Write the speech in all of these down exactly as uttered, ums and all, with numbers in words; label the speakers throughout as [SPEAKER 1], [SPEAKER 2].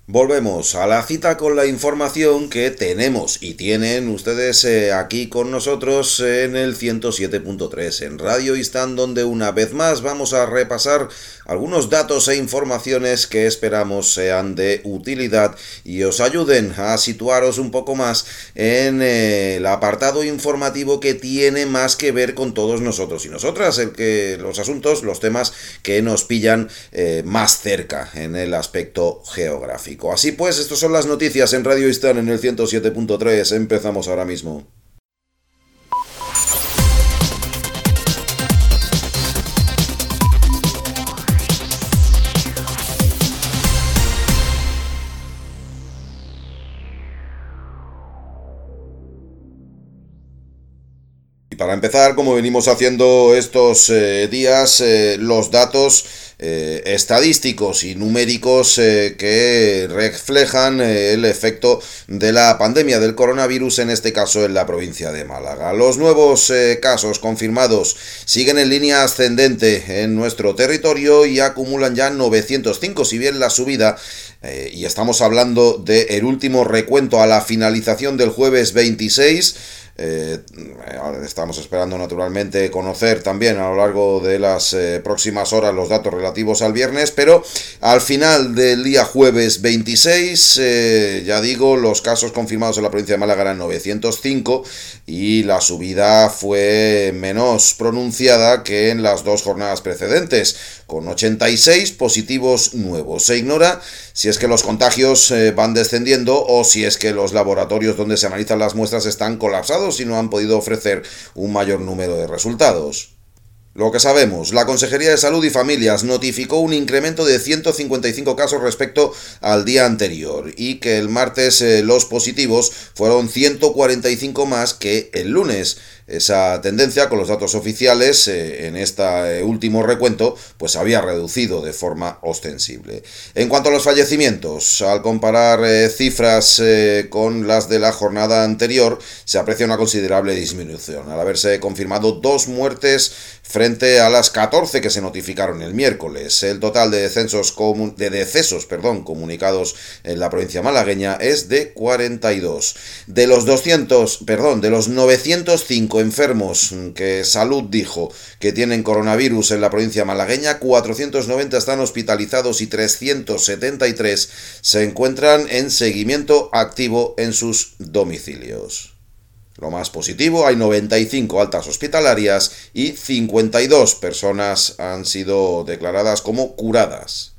[SPEAKER 1] Volvemos a la cita con la información que tenemos y tienen ustedes eh, aquí con nosotros en el ciento siete punto tres en Radio Istán, donde una vez más vamos a repasar algunos datos e informaciones que esperamos sean de utilidad y os ayuden a situaros un poco más en eh, el apartado informativo que tiene más que ver con todos nosotros y nosotras, el que los asuntos, los temas que nos pillan eh, más cerca en el aspecto geográfico. Así pues, estas son las noticias en Radio Istán en el ciento siete punto tres. Empezamos ahora mismo. Para empezar, como venimos haciendo estos eh, días, eh, los datos eh, estadísticos y numéricos eh, que reflejan eh, el efecto de la pandemia del coronavirus, en este caso en la provincia de Málaga. Los nuevos eh, casos confirmados siguen en línea ascendente en nuestro territorio y acumulan ya novecientos cinco, si bien la subida, eh, y estamos hablando del último recuento a la finalización del jueves veintiséis, Eh, estamos esperando naturalmente conocer también a lo largo de las eh, próximas horas los datos relativos al viernes, pero al final del día jueves veintiséis, eh, ya digo, los casos confirmados en la provincia de Málaga eran novecientos cinco y la subida fue menos pronunciada que en las dos jornadas precedentes, con ochenta y seis positivos nuevos. Se ignora si es que los contagios eh, van descendiendo o si es que los laboratorios donde se analizan las muestras están colapsados y no han podido ofrecer un mayor número de resultados. Lo que sabemos, la Consejería de Salud y Familias notificó un incremento de ciento cincuenta y cinco casos respecto al día anterior y que el martes eh, los positivos fueron ciento cuarenta y cinco más que el lunes. Esa tendencia, con los datos oficiales eh, en este eh, último recuento, pues había reducido de forma ostensible. En cuanto a los fallecimientos, al comparar eh, cifras eh, con las de la jornada anterior, se aprecia una considerable disminución, al haberse confirmado dos muertes frente a las catorce que se notificaron el miércoles. El total de decesos, comun- de decesos perdón, comunicados en la provincia malagueña es de cuarenta y dos. De los doscientos, perdón, de los novecientos cinco enfermos que Salud dijo que tienen coronavirus en la provincia malagueña, cuatrocientos noventa están hospitalizados y trescientos setenta y tres se encuentran en seguimiento activo en sus domicilios. Lo más positivo, hay noventa y cinco altas hospitalarias y cincuenta y dos personas han sido declaradas como curadas.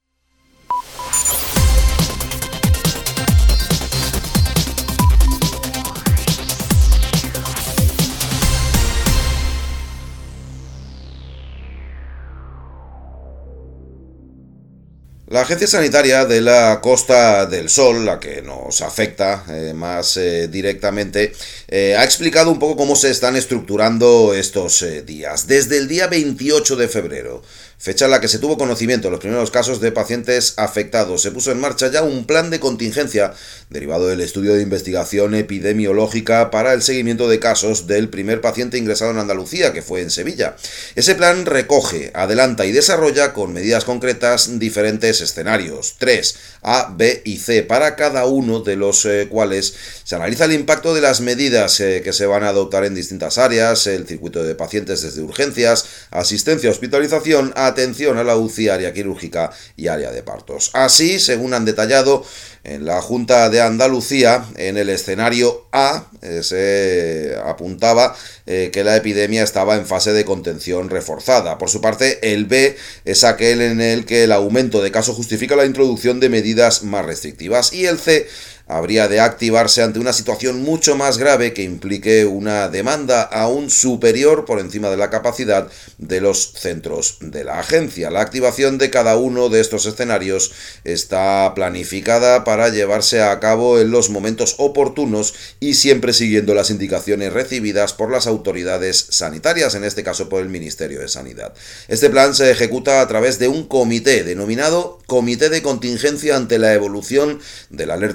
[SPEAKER 1] La Agencia Sanitaria de la Costa del Sol, la que nos afecta eh, más eh, directamente, eh, ha explicado un poco cómo se están estructurando estos eh, días. Desde el día veintiocho de febrero, fecha en la que se tuvo conocimiento de los primeros casos de pacientes afectados, se puso en marcha ya un plan de contingencia derivado del estudio de investigación epidemiológica para el seguimiento de casos del primer paciente ingresado en Andalucía, que fue en Sevilla. Ese plan recoge, adelanta y desarrolla con medidas concretas diferentes escenarios, tres, A, B y C, para cada uno de los eh, cuales se analiza el impacto de las medidas eh, que se van a adoptar en distintas áreas, el circuito de pacientes desde urgencias, asistencia a hospitalización, atención a la U C I, área quirúrgica y área de partos. Así, según han detallado en la Junta de Andalucía, en el escenario A eh, se apuntaba eh, que la epidemia estaba en fase de contención reforzada. Por su parte, el B es aquel en el que el aumento de casos justifica la introducción de medidas más restrictivas, y el C habría de activarse ante una situación mucho más grave que implique una demanda aún superior por encima de la capacidad de los centros de la agencia. La activación de cada uno de estos escenarios está planificada para llevarse a cabo en los momentos oportunos y siempre siguiendo las indicaciones recibidas por las autoridades sanitarias, en este caso por el Ministerio de Sanidad. Este plan se ejecuta a través de un comité denominado Comité de Contingencia ante la evolución de la alerta sanitaria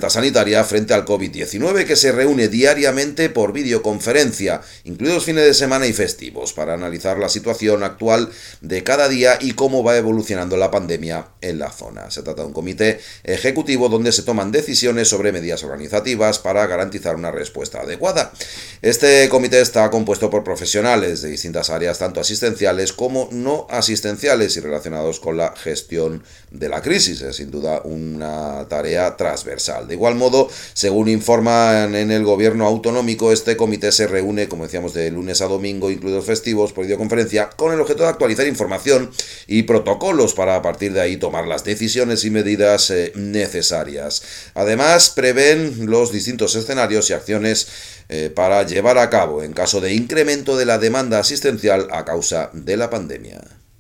[SPEAKER 1] sanitaria frente al COVID diecinueve, que se reúne diariamente por videoconferencia, incluidos fines de semana y festivos, para analizar la situación actual de cada día y cómo va evolucionando la pandemia en la zona. Se trata de un comité ejecutivo donde se toman decisiones sobre medidas organizativas para garantizar una respuesta adecuada. Este comité está compuesto por profesionales de distintas áreas, tanto asistenciales como no asistenciales y relacionados con la gestión de la crisis. Es sin duda una tarea transversal. De igual modo, según informan en el gobierno autonómico, este comité se reúne, como decíamos, de lunes a domingo, incluidos festivos, por videoconferencia, con el objeto de actualizar información y protocolos para a partir de ahí tomar las decisiones y medidas eh, necesarias. Además, prevén los distintos escenarios y acciones eh, para llevar a cabo en caso de incremento de la demanda asistencial a causa de la pandemia.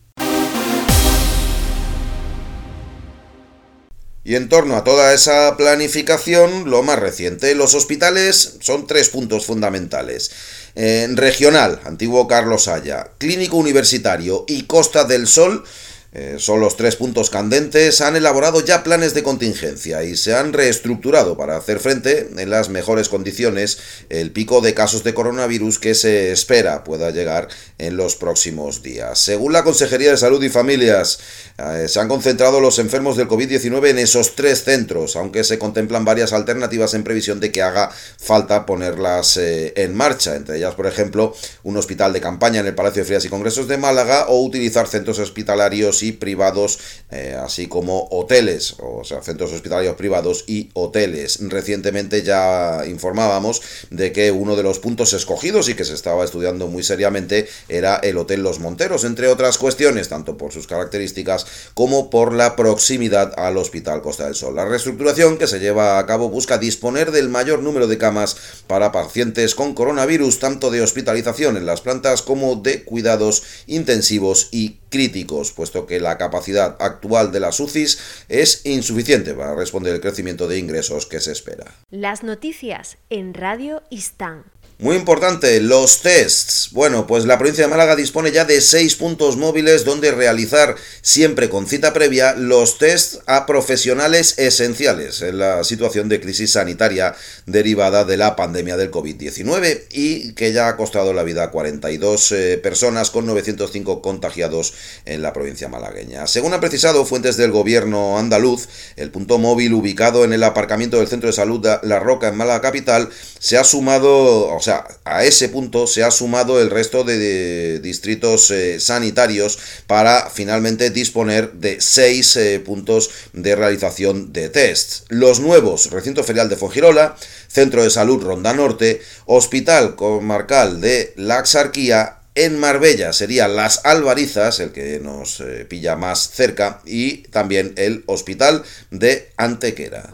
[SPEAKER 1] Y en torno a toda esa planificación, lo más reciente, los hospitales son tres puntos fundamentales. Eh, regional, antiguo Carlos Haya, Clínico Universitario y Costa del Sol, eh, son los tres puntos candentes. Han elaborado ya planes de contingencia y se han reestructurado para hacer frente en las mejores condiciones el pico de casos de coronavirus que se espera pueda llegar en los próximos días. Según la Consejería de Salud y Familias, eh, se han concentrado los enfermos del COVID diecinueve en esos tres centros, aunque se contemplan varias alternativas en previsión de que haga falta ponerlas eh, en marcha, entre ellas, por ejemplo, un hospital de campaña en el Palacio de Ferias y Congresos de Málaga o utilizar centros hospitalarios y privados, eh, así como hoteles, o sea, centros hospitalarios privados y hoteles. Recientemente ya informábamos de que uno de los puntos escogidos y que se estaba estudiando muy seriamente era el Hotel Los Monteros, entre otras cuestiones, tanto por sus características como por la proximidad al Hospital Costa del Sol. La reestructuración que se lleva a cabo busca disponer del mayor número de camas para pacientes con coronavirus, tanto de hospitalización en las plantas como de cuidados intensivos y críticos, puesto que la capacidad actual de las U C Is es insuficiente para responder al crecimiento de ingresos que se espera.
[SPEAKER 2] Las noticias en Radio Istán.
[SPEAKER 1] Muy importante, los tests. Bueno, pues la provincia de Málaga dispone ya de seis puntos móviles donde realizar, siempre con cita previa, los tests a profesionales esenciales en la situación de crisis sanitaria derivada de la pandemia del COVID diecinueve y que ya ha costado la vida a cuarenta y dos eh, personas con novecientos cinco contagiados en la provincia malagueña. Según han precisado fuentes del gobierno andaluz, el punto móvil ubicado en el aparcamiento del Centro de Salud La Roca en Málaga Capital se ha sumado, o sea, a ese punto se ha sumado el resto de, de distritos eh, sanitarios para finalmente disponer de seis eh, puntos de realización de test. Los nuevos: Recinto Ferial de Fuengirola, Centro de Salud Ronda Norte, Hospital Comarcal de la Axarquía. En Marbella serían Las Albarizas, el que nos eh, pilla más cerca, y también el Hospital de Antequera.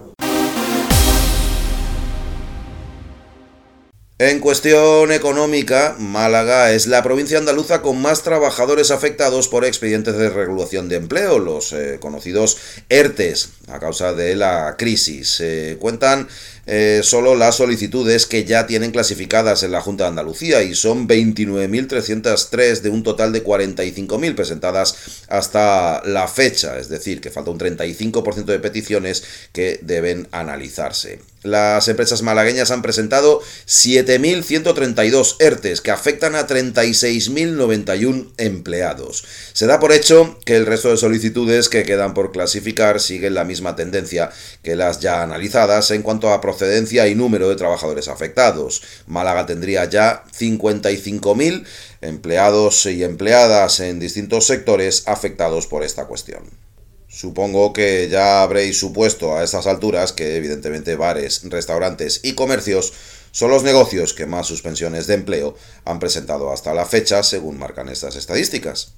[SPEAKER 1] En cuestión económica, Málaga es la provincia andaluza con más trabajadores afectados por expedientes de regulación de empleo, los eh, conocidos ERTES, a causa de la crisis. Eh, cuentan eh, solo las solicitudes que ya tienen clasificadas en la Junta de Andalucía y son veintinueve mil trescientas tres de un total de cuarenta y cinco mil presentadas hasta la fecha, es decir, que falta un treinta y cinco por ciento de peticiones que deben analizarse. Las empresas malagueñas han presentado siete mil ciento treinta y dos ERTES que afectan a treinta y seis mil noventa y uno empleados. Se da por hecho que el resto de solicitudes que quedan por clasificar siguen la misma tendencia que las ya analizadas en cuanto a procedencia y número de trabajadores afectados. Málaga tendría ya cincuenta y cinco mil empleados y empleadas en distintos sectores afectados por esta cuestión. Supongo que ya habréis supuesto a estas alturas que evidentemente bares, restaurantes y comercios son los negocios que más suspensiones de empleo han presentado hasta la fecha, según marcan estas estadísticas.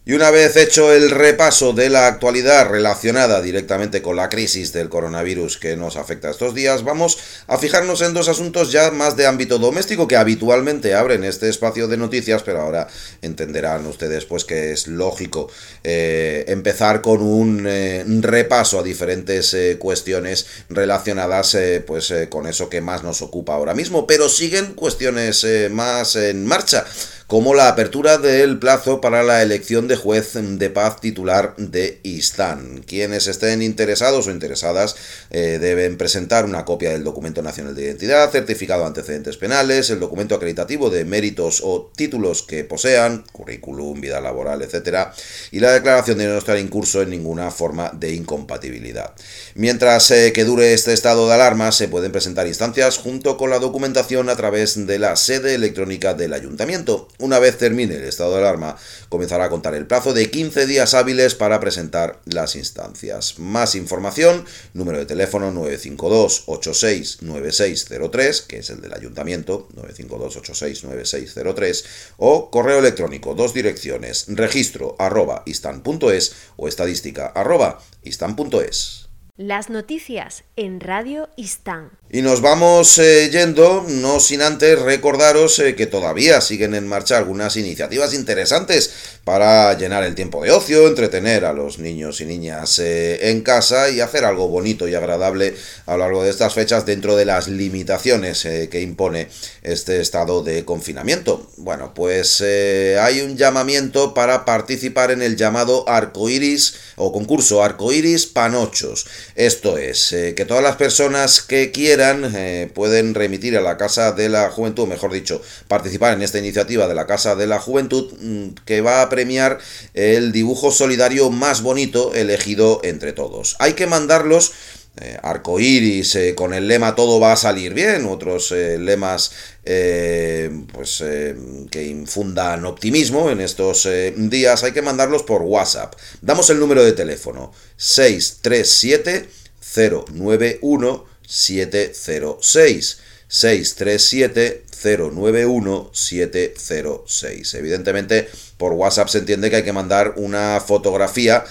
[SPEAKER 1] Y una vez hecho el repaso de la actualidad relacionada directamente con la crisis del coronavirus que nos afecta estos días, vamos a fijarnos en dos asuntos ya más de ámbito doméstico que habitualmente abren este espacio de noticias, pero ahora entenderán ustedes pues que es lógico eh, empezar con un eh, repaso a diferentes eh, cuestiones relacionadas eh, pues eh, con eso que más nos ocupa ahora mismo, pero siguen cuestiones eh, más en marcha, como la apertura del plazo para la elección de juez de paz titular de Istán. Quienes estén interesados o interesadas eh, deben presentar una copia del documento nacional de identidad, certificado de antecedentes penales, el documento acreditativo de méritos o títulos que posean, currículum, vida laboral, etcétera, y la declaración de no estar incurso en ninguna forma de incompatibilidad. Mientras eh, que dure este estado de alarma, se pueden presentar instancias junto con la documentación a través de la sede electrónica del ayuntamiento. Una vez termine el estado de alarma, comenzará a contar el plazo de quince días hábiles para presentar las instancias. Más información, número de teléfono nueve cinco dos, ocho seis nueve seis cero tres, que es el del ayuntamiento, nueve cinco dos, ocho seis nueve seis cero tres, o correo electrónico, dos direcciones, registro arroba istan punto es o estadística arroba istan punto es.
[SPEAKER 2] Las noticias en Radio Istán.
[SPEAKER 1] Y nos vamos eh, yendo, no sin antes recordaros eh, que todavía siguen en marcha algunas iniciativas interesantes para llenar el tiempo de ocio, entretener a los niños y niñas eh, en casa y hacer algo bonito y agradable a lo largo de estas fechas dentro de las limitaciones eh, que impone este estado de confinamiento. Bueno, pues eh, hay un llamamiento para participar en el llamado Arcoiris o concurso Arcoiris Panochos. Esto es, eh, que todas las personas que quieran Eh, pueden remitir a la Casa de la Juventud, mejor dicho, participar en esta iniciativa de la Casa de la Juventud, mmm, que va a premiar el dibujo solidario más bonito elegido entre todos. Hay que mandarlos eh, arcoíris eh, con el lema todo va a salir bien, otros eh, lemas eh, pues eh, que infundan optimismo en estos eh, días. Hay que mandarlos por WhatsApp. Damos el número de teléfono seis tres siete cero nueve uno siete cero seis, seis tres siete cero nueve uno siete cero seis. Evidentemente por WhatsApp se entiende que hay que mandar una fotografía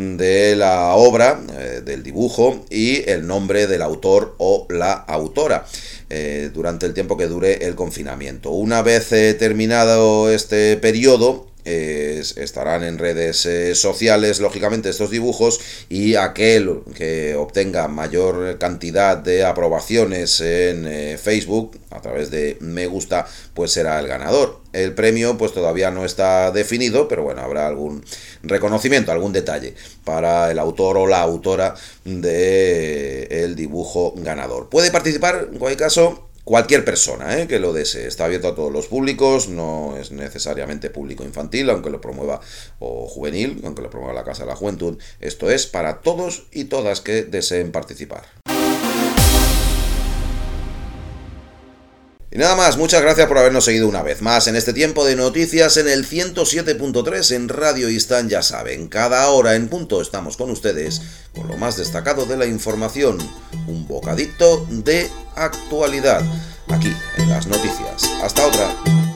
[SPEAKER 1] de la obra, eh, del dibujo y el nombre del autor o la autora eh, durante el tiempo que dure el confinamiento. Una vez eh, terminado este periodo, Eh, estarán en redes eh, sociales, lógicamente, estos dibujos, y aquel que obtenga mayor cantidad de aprobaciones en eh, Facebook a través de me gusta, pues será el ganador. El premio pues todavía no está definido, pero bueno, habrá algún reconocimiento, algún detalle para el autor o la autora del dibujo ganador. Puede participar, en cualquier caso, cualquier persona eh, que lo desee. Está abierto a todos los públicos, no es necesariamente público infantil, aunque lo promueva, o juvenil, aunque lo promueva la Casa de la Juventud. Esto es para todos y todas que deseen participar. Y nada más, muchas gracias por habernos seguido una vez más en este tiempo de noticias en el ciento siete punto tres en Radio Istán. Ya saben, cada hora en punto estamos con ustedes con lo más destacado de la información, un bocadito de actualidad, aquí en las noticias. Hasta otra.